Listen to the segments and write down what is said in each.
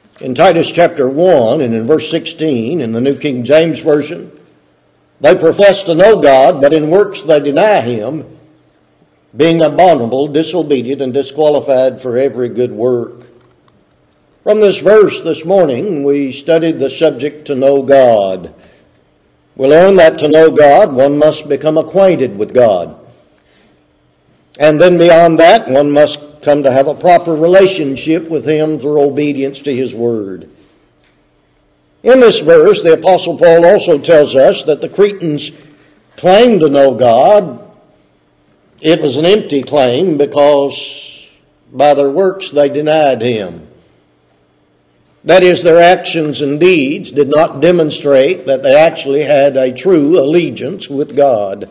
In Titus chapter 1 and in verse 16 in the New King James Version, they profess to know God, but in works they deny Him, being abominable, disobedient, and disqualified for every good work. From this verse this morning, we studied the subject to know God. We learned that to know God, one must become acquainted with God. And then beyond that, one must come to have a proper relationship with Him through obedience to His Word. In this verse, the Apostle Paul also tells us that the Cretans claimed to know God. It was an empty claim because by their works they denied Him. That is, their actions and deeds did not demonstrate that they actually had a true allegiance with God.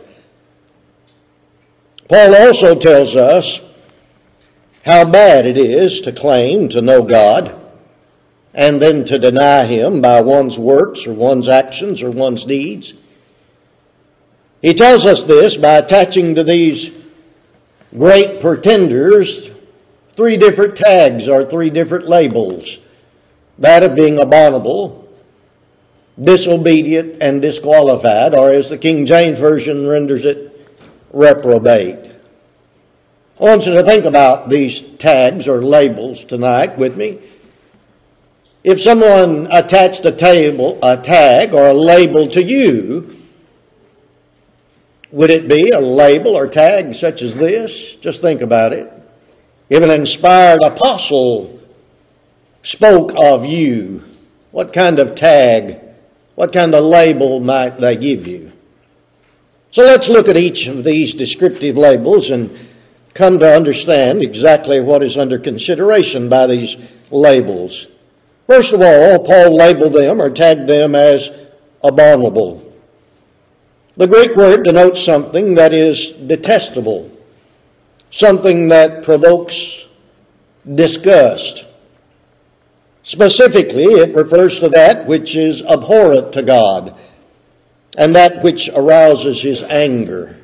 Paul also tells us how bad it is to claim to know God and then to deny Him by one's works or one's actions or one's deeds. He tells us this by attaching to these great pretenders three different tags or three different labels. That of being abominable, disobedient, and disqualified, or as the King James Version renders it, reprobate. I want you to think about these tags or labels tonight with me. If someone attached a tag or a label to you, would it be a label or tag such as this? Just think about it. If an inspired apostle spoke of you, what kind of tag, what kind of label might they give you? So let's look at each of these descriptive labels and come to understand exactly what is under consideration by these labels. First of all, Paul labeled them or tagged them as abominable. The Greek word denotes something that is detestable, something that provokes disgust. Specifically, it refers to that which is abhorrent to God and that which arouses His anger.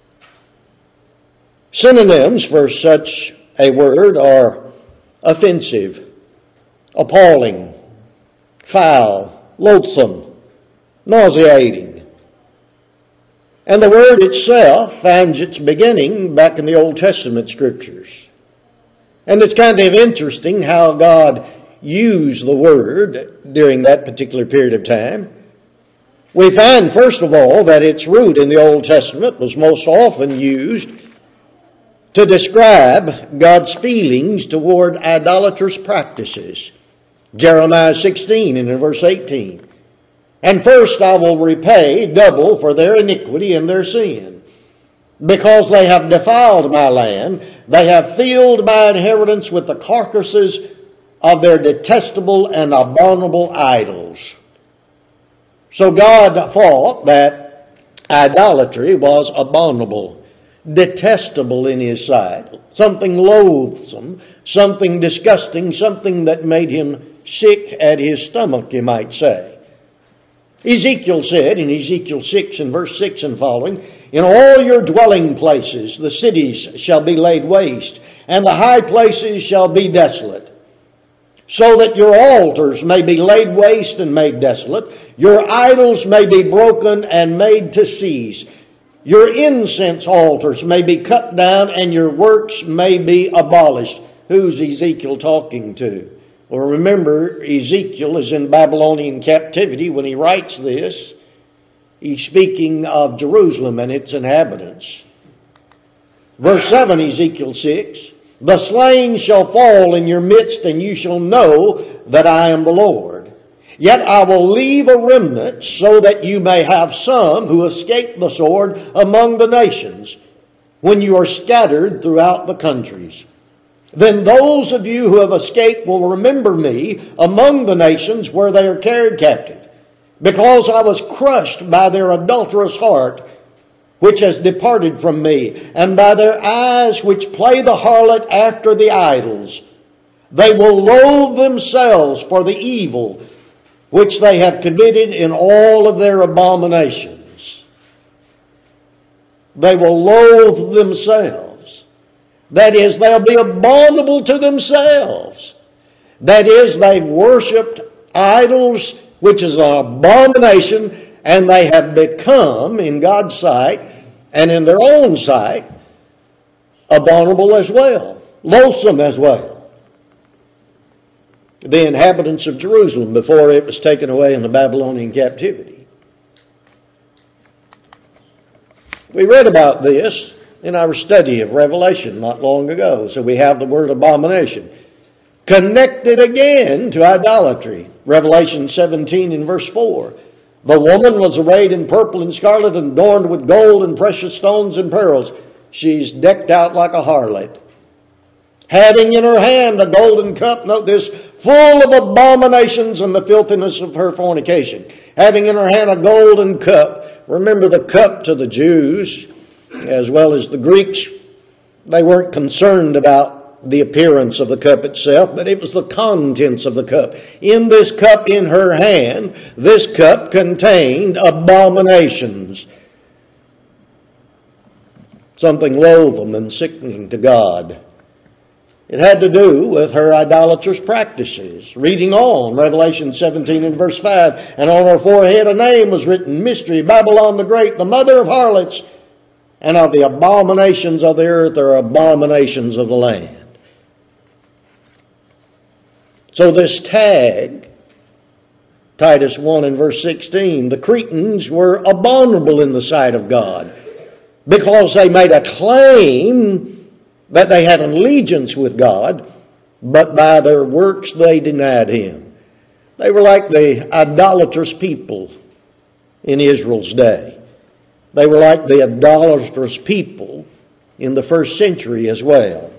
Synonyms for such a word are offensive, appalling, foul, loathsome, nauseating. And the word itself finds its beginning back in the Old Testament Scriptures. And it's kind of interesting how God used the word during that particular period of time. We find, first of all, that its root in the Old Testament was most often used to describe God's feelings toward idolatrous practices. Jeremiah 16 and in verse 18. And first I will repay double for their iniquity and their sin. Because they have defiled my land, they have filled my inheritance with the carcasses of their detestable and abominable idols. So God thought that idolatry was abominable, detestable in His sight, something loathsome, something disgusting, something that made Him sick at His stomach, you might say. Ezekiel said in Ezekiel 6 and verse 6 and following, in all your dwelling places the cities shall be laid waste, and the high places shall be desolate, so that your altars may be laid waste and made desolate, your idols may be broken and made to cease, your incense altars may be cut down, and your works may be abolished. Who's Ezekiel talking to? Well, remember, Ezekiel is in Babylonian captivity when he writes this. He's speaking of Jerusalem and its inhabitants. Verse 7, Ezekiel 6, the slain shall fall in your midst, and you shall know that I am the Lord. Yet I will leave a remnant, so that you may have some who escape the sword among the nations, when you are scattered throughout the countries. Then those of you who have escaped will remember me among the nations where they are carried captive, because I was crushed by their adulterous heart, which has departed from me, and by their eyes which play the harlot after the idols. They will loathe themselves for the evil which they have committed in all of their abominations. They will loathe themselves. That is, they'll be abominable to themselves. That is, they worshipped idols, which is an abomination, and they have become, in God's sight and in their own sight, abominable as well, loathsome as well. The inhabitants of Jerusalem before it was taken away in the Babylonian captivity. We read about this in our study of Revelation not long ago. So we have the word abomination connected again to idolatry. Revelation 17 in verse 4. The woman was arrayed in purple and scarlet and adorned with gold and precious stones and pearls. She's decked out like a harlot, having in her hand a golden cup, note this, full of abominations and the filthiness of her fornication. Having in her hand a golden cup. Remember, the cup to the Jews, as well as the Greeks, they weren't concerned about the appearance of the cup itself, but it was the contents of the cup. In this cup in her hand, this cup contained abominations. Something loathsome and sickening to God. It had to do with her idolatrous practices. Reading on, Revelation 17 and verse 5, and on her forehead a name was written, Mystery, Babylon the Great, the mother of harlots, and of the abominations of the earth are abominations of the land. So this tag, Titus 1 and verse 16, the Cretans were abominable in the sight of God because they made a claim that they had an allegiance with God, but by their works they denied Him. They were like the idolatrous people in Israel's day. They were like the idolatrous people in the first century as well.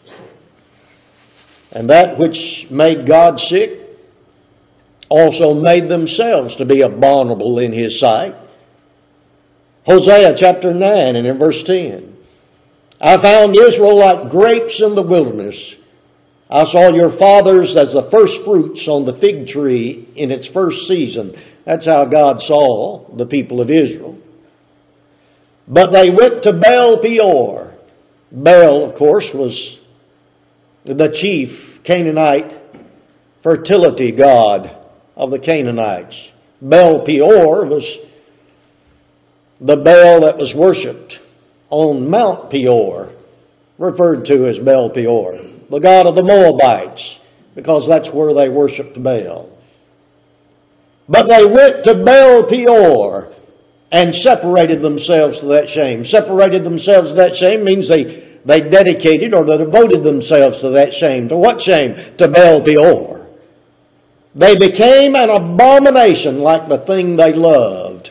And that which made God sick also made themselves to be abominable in His sight. Hosea chapter 9 and in verse 10. I found Israel like grapes in the wilderness. I saw your fathers as the first fruits on the fig tree in its first season. That's how God saw the people of Israel. But they went to Baal Peor. Baal, of course, was the chief Canaanite fertility god of the Canaanites. Baal Peor was the Baal that was worshipped on Mount Peor, referred to as Baal Peor, the god of the Moabites, because that's where they worshipped Baal. But they went to Baal Peor and separated themselves to that shame. Separated themselves to that shame means they dedicated or they devoted themselves to that shame. To what shame? To Baal Peor. They became an abomination like the thing they loved.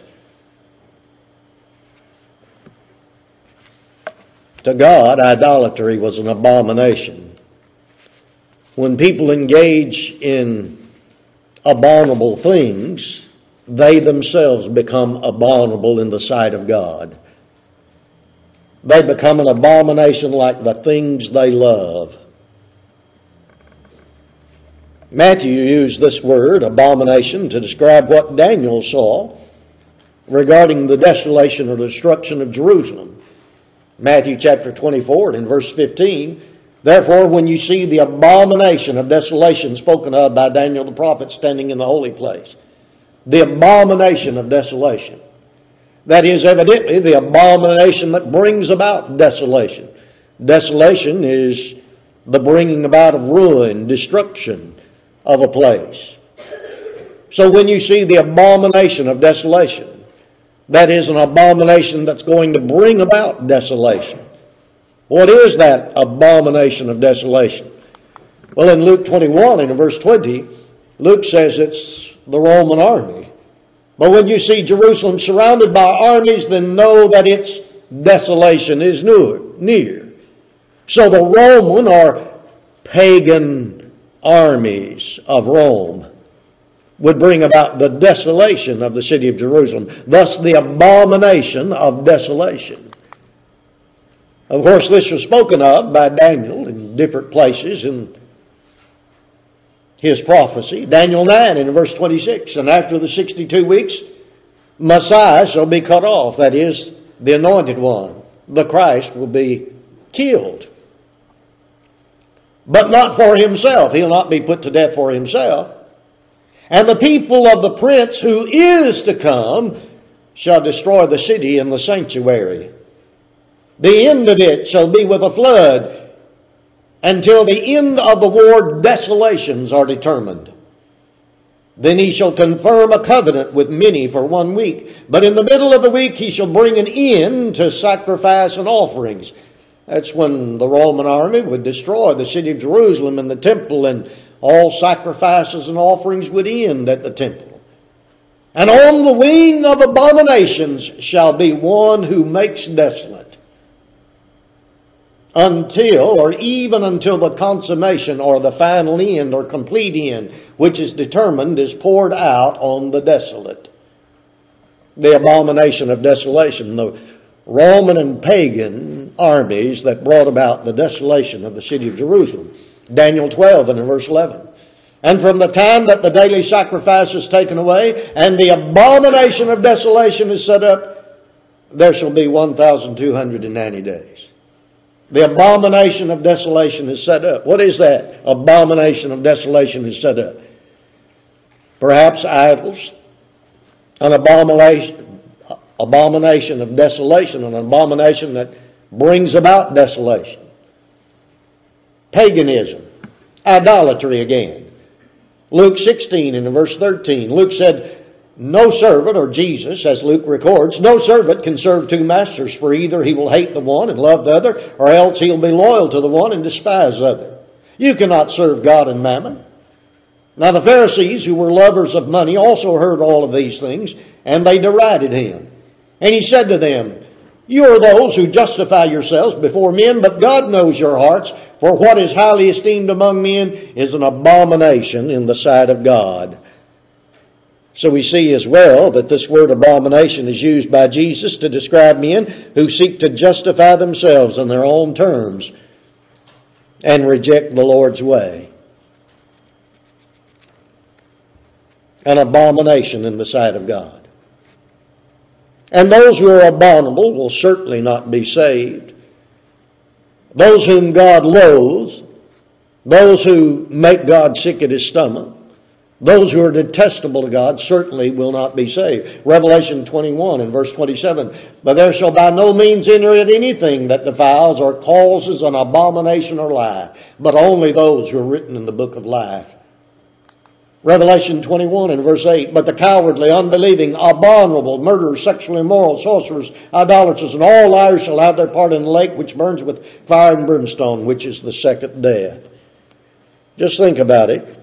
To God, idolatry was an abomination. When people engage in abominable things, they themselves become abominable in the sight of God. They become an abomination like the things they love. Matthew used this word, abomination, to describe what Daniel saw regarding the desolation or destruction of Jerusalem. Matthew chapter 24 and verse 15, therefore when you see the abomination of desolation spoken of by Daniel the prophet standing in the holy place, the abomination of desolation, that is evidently the abomination that brings about desolation. Desolation is the bringing about of ruin, destruction of a place. So when you see the abomination of desolation, that is an abomination that's going to bring about desolation. What is that abomination of desolation? Well, in Luke 21 and in verse 20, Luke says it's the Roman army. But when you see Jerusalem surrounded by armies, then know that its desolation is near. So the Roman or pagan armies of Rome would bring about the desolation of the city of Jerusalem. Thus the abomination of desolation. Of course, this was spoken of by Daniel in different places in his prophecy. Daniel 9 in verse 26. And after the 62 weeks, Messiah shall be cut off. That is, the anointed one. The Christ will be killed. but not for himself. He'll not be put to death for himself. And the people of the prince who is to come shall destroy the city and the sanctuary. The end of it shall be with a flood, until the end of the war desolations are determined. Then he shall confirm a covenant with many for 1 week. But in the middle of the week he shall bring an end to sacrifice and offerings. That's when the Roman army would destroy the city of Jerusalem and the temple, and all sacrifices and offerings would end at the temple. And on the wing of abominations shall be one who makes desolate, until, or even until the consummation or the final end or complete end, which is determined, is poured out on the desolate. The abomination of desolation, the Roman and pagan armies that brought about the desolation of the city of Jerusalem. Daniel 12 and in verse 11. And from the time that the daily sacrifice is taken away and the abomination of desolation is set up, there shall be 1,290 days. The abomination of desolation is set up. What is that? Abomination of desolation is set up. Perhaps idols, an abomination of desolation, an abomination that brings about desolation. Paganism, idolatry again. Luke 16 and in verse 13, Luke said, no servant, or Jesus, as Luke records, no servant can serve two masters, for either he will hate the one and love the other, or else he'll be loyal to the one and despise the other. You cannot serve God and mammon. Now the Pharisees, who were lovers of money, also heard all of these things, and they derided him. And he said to them, you are those who justify yourselves before men, but God knows your hearts, for what is highly esteemed among men is an abomination in the sight of God. So we see as well that this word abomination is used by Jesus to describe men who seek to justify themselves in their own terms and reject the Lord's way. An abomination in the sight of God. And those who are abominable will certainly not be saved. Those whom God loathes, those who make God sick at his stomach, those who are detestable to God certainly will not be saved. Revelation 21 and verse 27, but there shall by no means enter in anything that defiles or causes an abomination or lie, but only those who are written in the book of life. Revelation 21 and verse 8, but the cowardly, unbelieving, abominable, murderers, sexually immoral, sorcerers, idolaters, and all liars shall have their part in the lake which burns with fire and brimstone, which is the second death. Just think about it.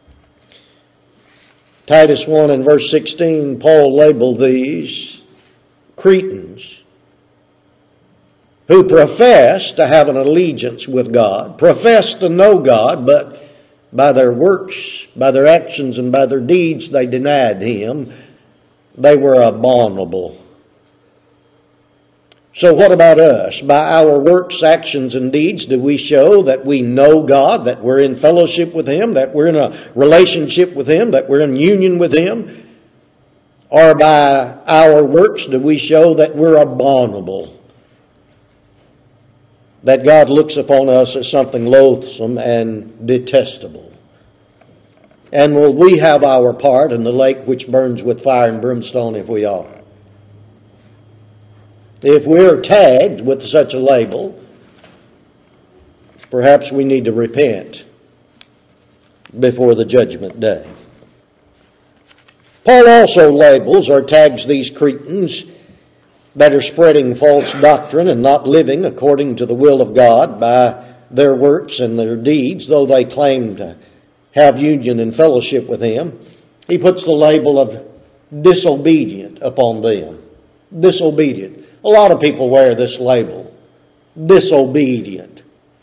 Titus 1 and verse 16, Paul labeled these Cretans who profess to have an allegiance with God, profess to know God, but by their works, by their actions, and by their deeds they denied Him. They were abominable. So what about us? By our works, actions, and deeds, do we show that we know God, that we're in fellowship with Him, that we're in a relationship with Him, that we're in union with Him? Or by our works, do we show that we're abominable? That God looks upon us as something loathsome and detestable? And will we have our part in the lake which burns with fire and brimstone if we are? If we're tagged with such a label, perhaps we need to repent before the judgment day. Paul also labels or tags these Cretans that are spreading false doctrine and not living according to the will of God by their works and their deeds, though they claim to have union and fellowship with Him. He puts the label of disobedient upon them. Disobedient. A lot of people wear this label. Disobedient.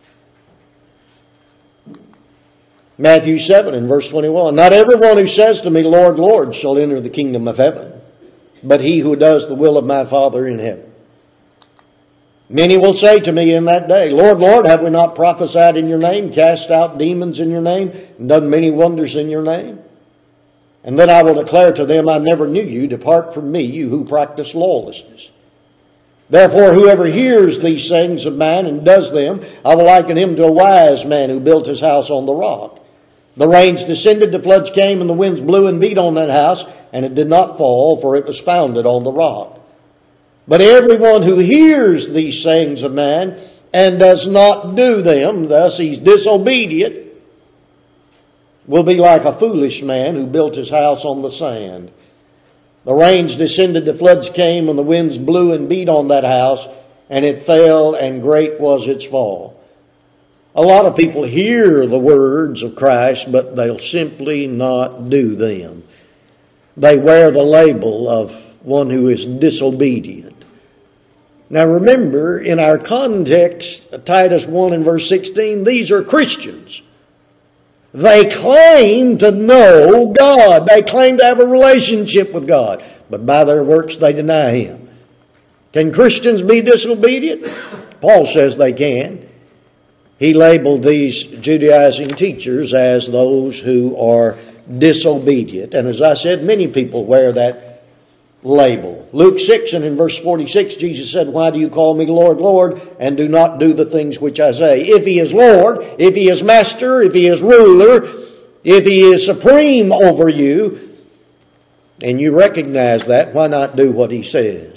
Matthew 7 and verse 21. Not everyone who says to me, Lord, Lord, shall enter the kingdom of heaven, but he who does the will of my Father in heaven. Many will say to me in that day, Lord, Lord, have we not prophesied in your name, cast out demons in your name, and done many wonders in your name? And then I will declare to them, I never knew you. Depart from me, you who practice lawlessness. Therefore, whoever hears these sayings of mine and does them, I will liken him to a wise man who built his house on the rock. The rains descended, the floods came, and the winds blew and beat on that house, and it did not fall, for it was founded on the rock. But everyone who hears these sayings of man and does not do them, thus he's disobedient, will be like a foolish man who built his house on the sand. The rains descended, the floods came, and the winds blew and beat on that house, and it fell, and great was its fall. A lot of people hear the words of Christ, but they'll simply not do them. They wear the label of one who is disobedient. Now remember, in our context, Titus 1 and verse 16, these are Christians. They claim to know God. They claim to have a relationship with God. But by their works they deny Him. Can Christians be disobedient? Paul says they can. He labeled these Judaizing teachers as those who are disobedient. And as I said, many people wear that label. Luke 6 and in verse 46, Jesus said, "Why do you call me Lord, Lord, and do not do the things which I say?" If He is Lord, if He is Master, if He is ruler, if He is supreme over you, and you recognize that, why not do what He says?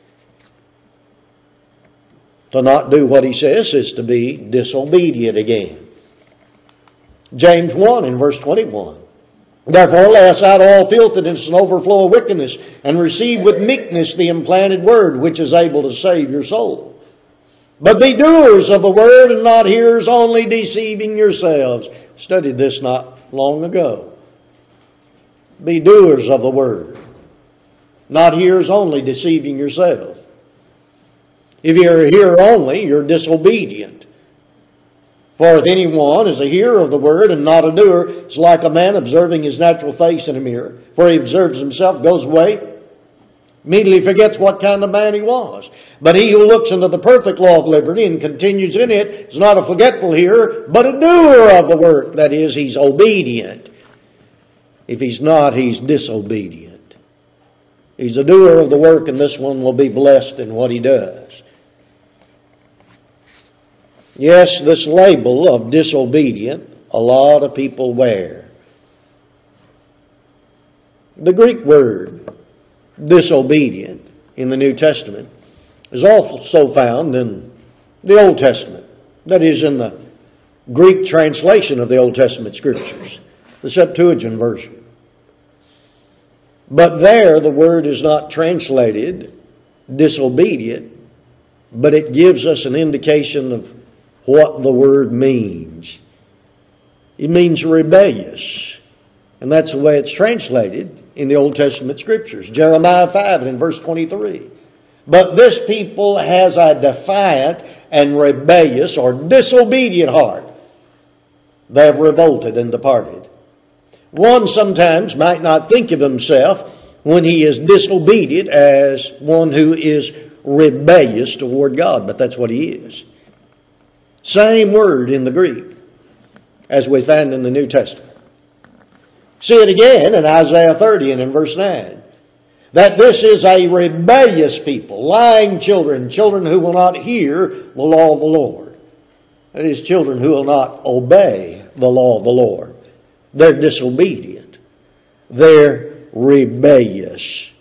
To not do what He says is to be disobedient again. James 1 and verse 21. "Therefore lay aside all filthiness and overflow of wickedness, and receive with meekness the implanted word, which is able to save your soul. But be doers of the word, and not hearers only, deceiving yourselves." Studied this not long ago. Be doers of the word, not hearers only, deceiving yourselves. If you're a hearer only, you're disobedient. For if anyone is a hearer of the word and not a doer, it's like a man observing his natural face in a mirror. For he observes himself, goes away, immediately forgets what kind of man he was. But he who looks into the perfect law of liberty and continues in it is not a forgetful hearer, but a doer of the work. That is, he's obedient. If he's not, he's disobedient. He's a doer of the work, and this one will be blessed in what he does. Yes, this label of disobedient, a lot of people wear. The Greek word, disobedient, in the New Testament, is also found in the Old Testament. That is, in the Greek translation of the Old Testament Scriptures, the Septuagint version. But there, the word is not translated disobedient, but it gives us an indication of what the word means. It means rebellious. And that's the way it's translated in the Old Testament Scriptures. Jeremiah 5 and in verse 23. "But this people has a defiant and rebellious or disobedient heart. They have revolted and departed." One sometimes might not think of himself when he is disobedient as one who is rebellious toward God, but that's what he is. Same word in the Greek as we find in the New Testament. See it again in Isaiah 30 and in verse 9. That this is a rebellious people, lying children, children who will not hear the law of the Lord. That is, children who will not obey the law of the Lord. They're disobedient. They're rebellious.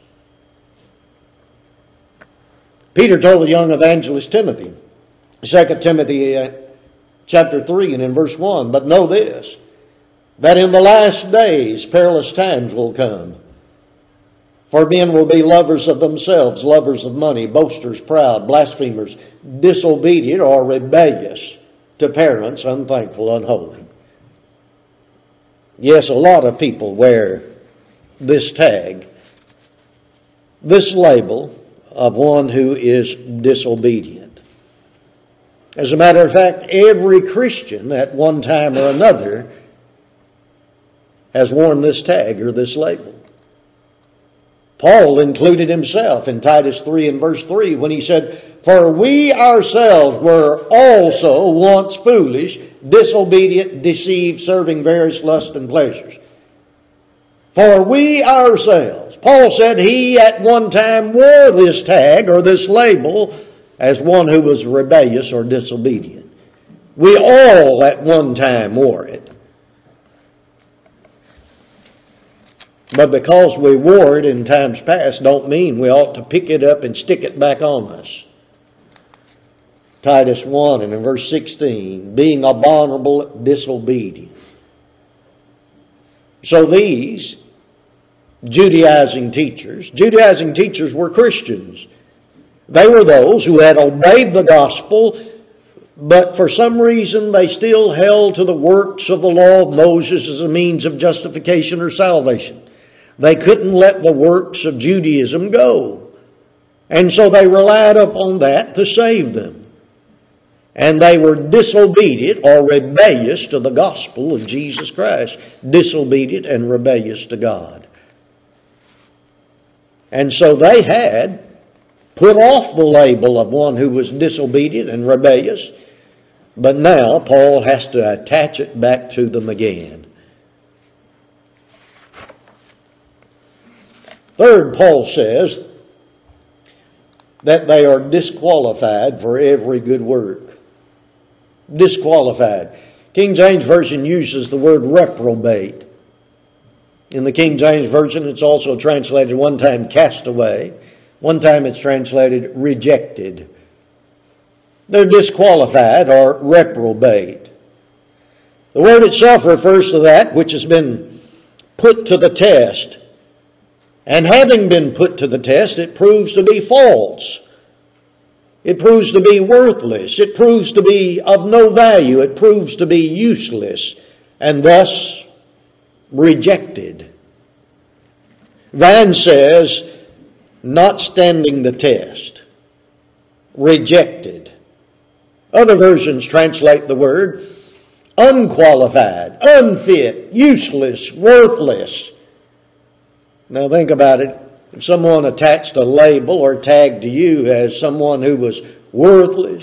Peter told the young evangelist Timothy, 2 Timothy chapter 3 and in verse 1, "But know this, that in the last days perilous times will come. For men will be lovers of themselves, lovers of money, boasters, proud, blasphemers, disobedient or rebellious to parents, unthankful, unholy." Yes, a lot of people wear this tag, this label of one who is disobedient. As a matter of fact, every Christian at one time or another has worn this tag or this label. Paul included himself in Titus 3 and verse 3 when he said, "For we ourselves were also once foolish, disobedient, deceived, serving various lusts and pleasures." For we ourselves. Paul said he at one time wore this tag or this label as one who was rebellious or disobedient. We all at one time wore it. But because we wore it in times past don't mean we ought to pick it up and stick it back on us. Titus 1 and in verse 16, being abominable, disobedient. So these Judaizing teachers were Christians. They were those who had obeyed the gospel, but for some reason they still held to the works of the law of Moses as a means of justification or salvation. They couldn't let the works of Judaism go. And so they relied upon that to save them. And they were disobedient or rebellious to the gospel of Jesus Christ. Disobedient and rebellious to God. And so they had put off the label of one who was disobedient and rebellious. But now Paul has to attach it back to them again. Third, Paul says that they are disqualified for every good work. Disqualified. King James Version uses the word reprobate. In the King James Version it's also translated one time cast away. One time it's translated rejected. They're disqualified or reprobate. The word itself refers to that which has been put to the test. And having been put to the test, it proves to be false. It proves to be worthless. It proves to be of no value. It proves to be useless and thus rejected. Vine says, not standing the test. Rejected. Other versions translate the word unqualified, unfit, useless, worthless. Now think about it. If someone attached a label or tag to you as someone who was worthless,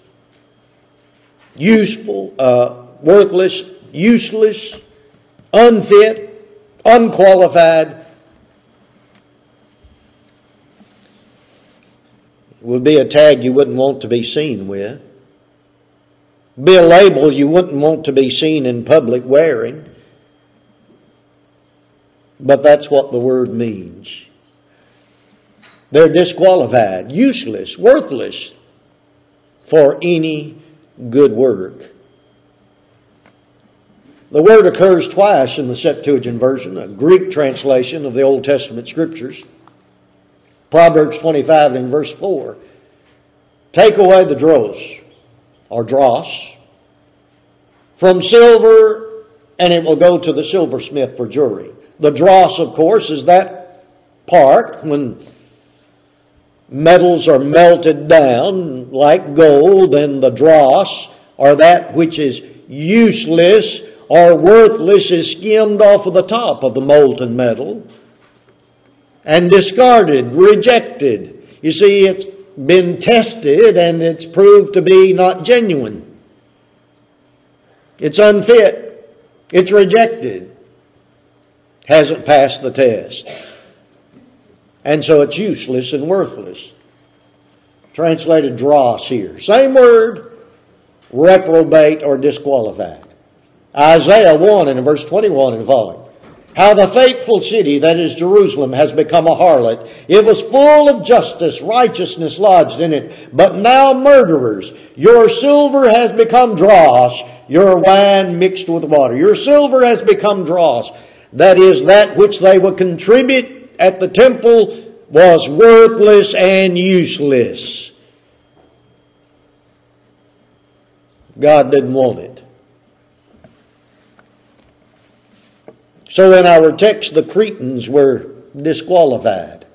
worthless, useless, unfit, unqualified, it would be a tag you wouldn't want to be seen with. Be a label you wouldn't want to be seen in public wearing. But that's what the word means. They're disqualified, useless, worthless for any good work. The word occurs twice in the Septuagint version, a Greek translation of the Old Testament Scriptures. Proverbs 25 and verse 4. Take away the dross, or dross, from silver, and it will go to the silversmith for jewelry. The dross, of course, is that part when metals are melted down like gold, and the dross, or that which is useless or worthless, is skimmed off of the top of the molten metal and discarded, rejected. You see, it's been tested and it's proved to be not genuine. It's unfit. It's rejected. Hasn't passed the test. And so it's useless and worthless. Translated dross here. Same word, reprobate or disqualified. Isaiah 1 and verse 21 and following. How the faithful city, that is Jerusalem, has become a harlot. It was full of justice, righteousness lodged in it. But now murderers, your silver has become dross, your wine mixed with water. Your silver has become dross. That is, that which they would contribute at the temple was worthless and useless. God didn't want it. So in our text, the Cretans were disqualified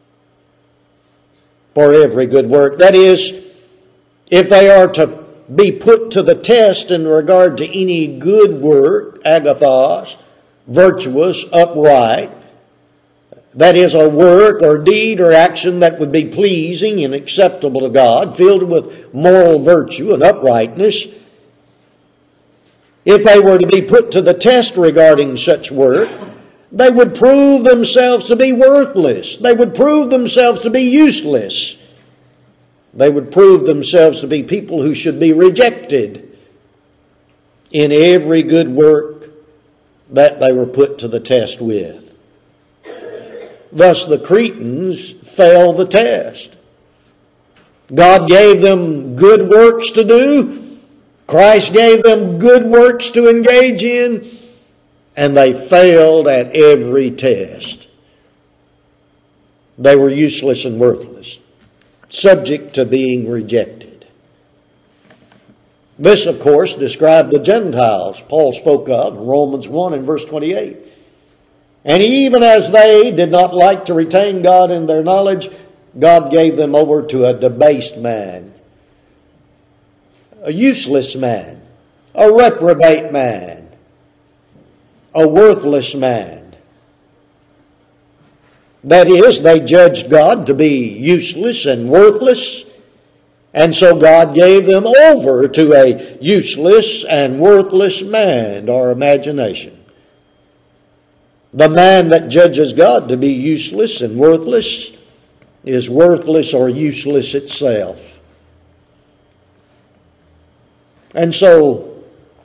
for every good work. That is, if they are to be put to the test in regard to any good work, agathos, virtuous, upright, that is a work or deed or action that would be pleasing and acceptable to God, filled with moral virtue and uprightness, if they were to be put to the test regarding such work, they would prove themselves to be worthless. They would prove themselves to be useless. They would prove themselves to be people who should be rejected in every good work that they were put to the test with. Thus the Cretans failed the test. God gave them good works to do. Christ gave them good works to engage in. And they failed at every test. They were useless and worthless, subject to being rejected. This, of course, described the Gentiles Paul spoke of in Romans 1 and verse 28. And even as they did not like to retain God in their knowledge, God gave them over to a debased man, a useless man, a reprobate man, a worthless man. That is, they judged God to be useless and worthless, and so God gave them over to a useless and worthless man or imagination. The man that judges God to be useless and worthless is worthless or useless itself. And so,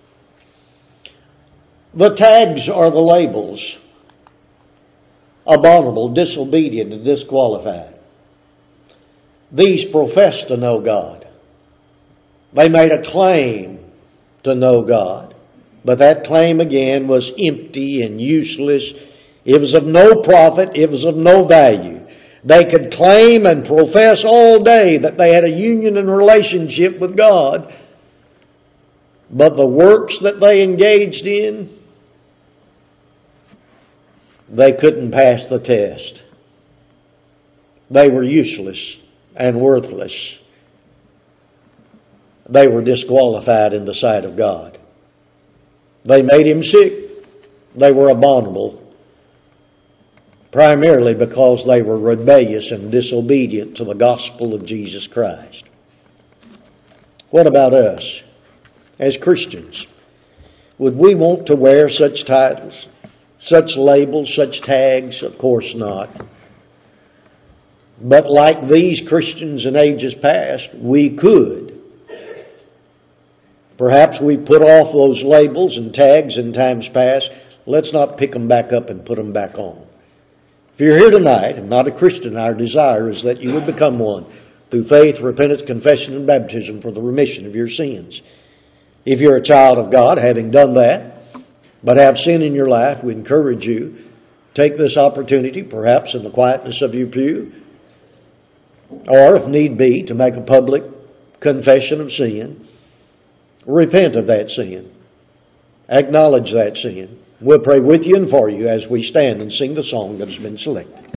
the tags are the labels: abominable, disobedient, and disqualified. These professed to know God. They made a claim to know God. But that claim again was empty and useless. It was of no profit. It was of no value. They could claim and profess all day that they had a union and relationship with God. But the works that they engaged in, they couldn't pass the test. They were useless and worthless. They were disqualified in the sight of God. They made Him sick. They were abominable, primarily because they were rebellious and disobedient to the gospel of Jesus Christ. What about us as Christians? Would we want to wear such titles, such labels, such tags? Of course not. But like these Christians in ages past, we could. Perhaps we put off those labels and tags in times past. Let's not pick them back up and put them back on. If you're here tonight and not a Christian, our desire is that you would become one through faith, repentance, confession, and baptism for the remission of your sins. If you're a child of God, having done that, but have sin in your life, we encourage you, take this opportunity, perhaps in the quietness of your pew, or if need be, to make a public confession of sin. Repent of that sin. Acknowledge that sin. We'll pray with you and for you as we stand and sing the song that has been selected.